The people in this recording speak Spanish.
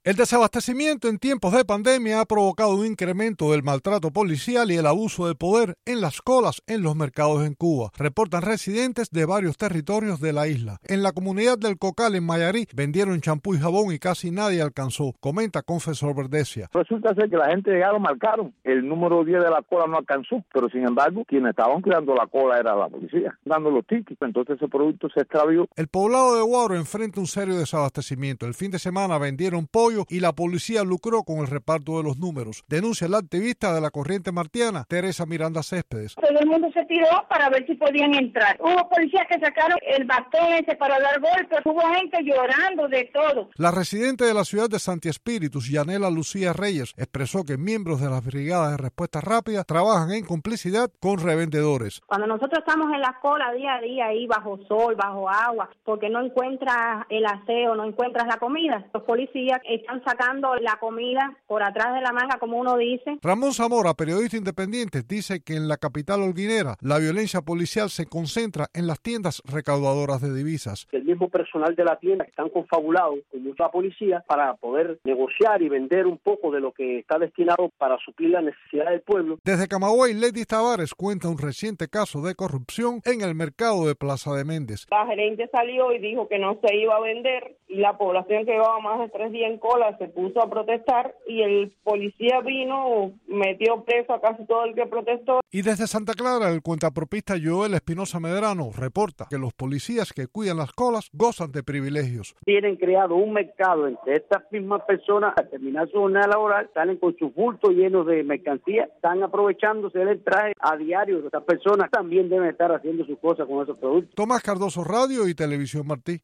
El desabastecimiento en tiempos de pandemia ha provocado un incremento del maltrato policial y el abuso de poder en las colas en los mercados en Cuba, reportan residentes de varios territorios de la isla. En la comunidad del Cocal, en Mayarí, vendieron champú y jabón y casi nadie alcanzó, comenta Confesor Verdesia. Resulta ser que la gente ya lo marcaron, el número 10 de la cola no alcanzó, pero sin embargo, quienes estaban cuidando la cola era la policía, dando los tickets, entonces ese producto se extravió. El poblado de Guaro enfrenta un serio desabastecimiento. El fin de semana vendieron pollo y la policía lucró con el reparto de los números. Denuncia la activista de la Corriente Martiana, Teresa Miranda Céspedes. Todo el mundo se tiró para ver si podían entrar. Hubo policías que sacaron el bastón ese para dar golpes, hubo gente llorando de todo. La residente de la ciudad de Santi Espíritus, Yanela Lucía Reyes, expresó que miembros de las brigadas de respuesta rápida trabajan en complicidad con revendedores. Cuando nosotros estamos en la cola día a día ahí bajo sol, bajo agua, porque no encuentras el aseo, no encuentras la comida, los policías están sacando la comida por atrás de la manga, como uno dice. Ramón Zamora, periodista independiente, dice que en la capital holguinera la violencia policial se concentra en las tiendas recaudadoras de divisas. El mismo personal de la tienda están confabulados con mucha policía para poder negociar y vender un poco de lo que está destinado para suplir la necesidad del pueblo. Desde Camagüey, Lady Tavares cuenta un reciente caso de corrupción en el mercado de Plaza de Méndez. La gerente salió y dijo que no se iba a vender y la población que llevaba más de 3 días en cola se puso a protestar y el policía vino, metió preso a casi todo el que protestó. Y desde Santa Clara, el cuentapropista Joel Espinosa Medrano reporta que los policías que cuidan las colas gozan de privilegios. Tienen creado un mercado entre estas mismas personas al terminar su jornada laboral, salen con sus bultos llenos de mercancía, están aprovechándose del traje a diario. Estas personas también deben estar haciendo sus cosas con esos productos. Tomás Cardoso, Radio y Televisión Martí.